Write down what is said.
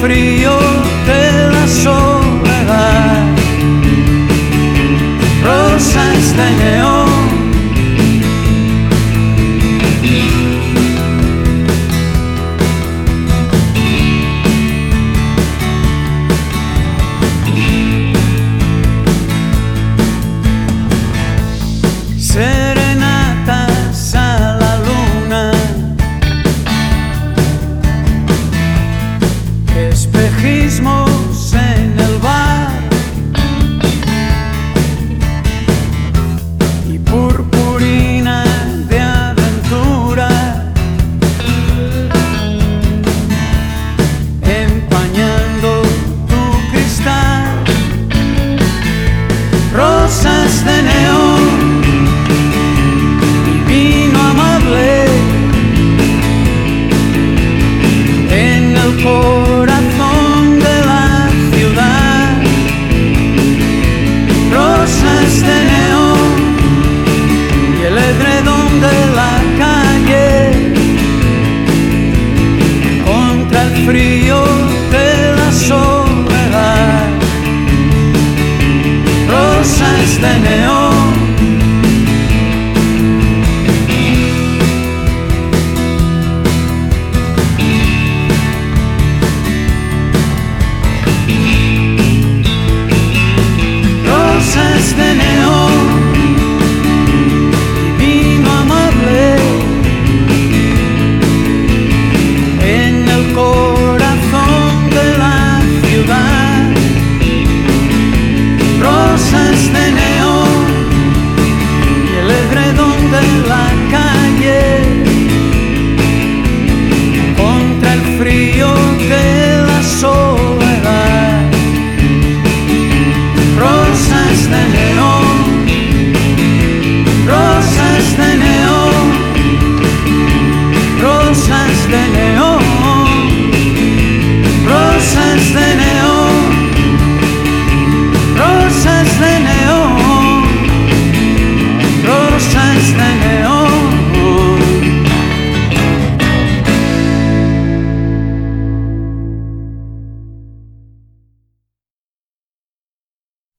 frío de la soledad, rosas de neón. Serenatas a la luna, espejismos en el bar y purpurina de aventura empañando tu cristal, rosas de neón. Corazón de la ciudad, rosas de neón y el edredón de la calle contra el frío de la soledad, rosas de neón.